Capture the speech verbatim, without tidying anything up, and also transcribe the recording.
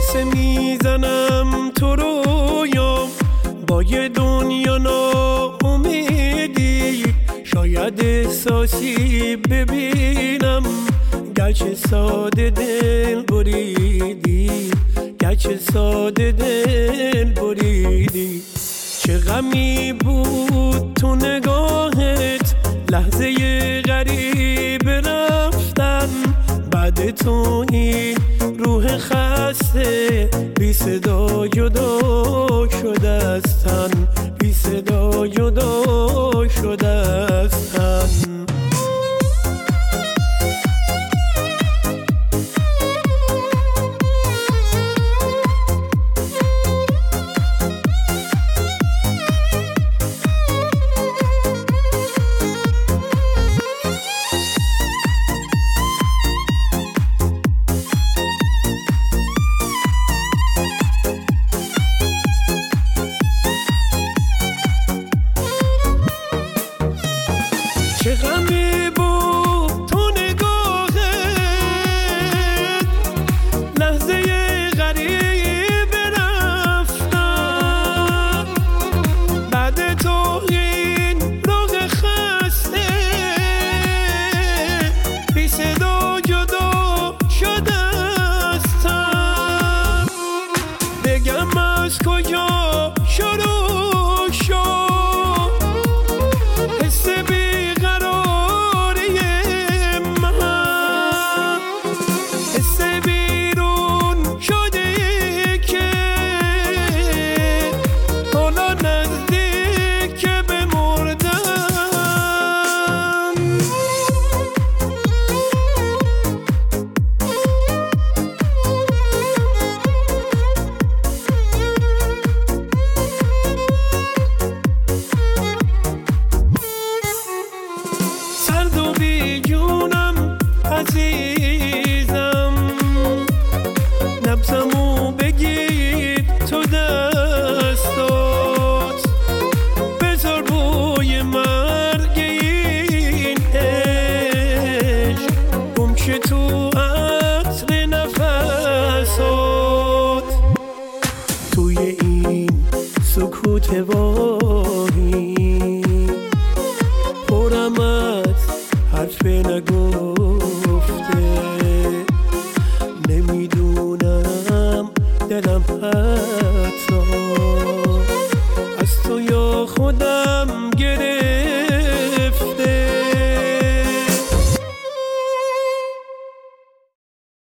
قصه میزنم تو رویام با یه دنیا ناامیدی، شاید احساسی ببینم گرچه ساده دل بریدی، گرچه ساده دل بریدی. چه غمی بود تو نگاهت لحظه غریب رفتن، بعد تو این روح خسته بی صدا جدا شده از تن، بی صدا جدا شده از تن. چه غمی بود تو نگاهت لحظه غریب رفتن، بعد تو این روح خسته بی صدا جدا شده از تن. بگم از کجا شروع شد حس بی عزیزم، نبضمو بگیر تو دستات، بذار بوی مرگ این عشق گم شه تو عطر نفسات. توی این سکوت واهی پرم از حرف نگفته، نمیدونم دلم هست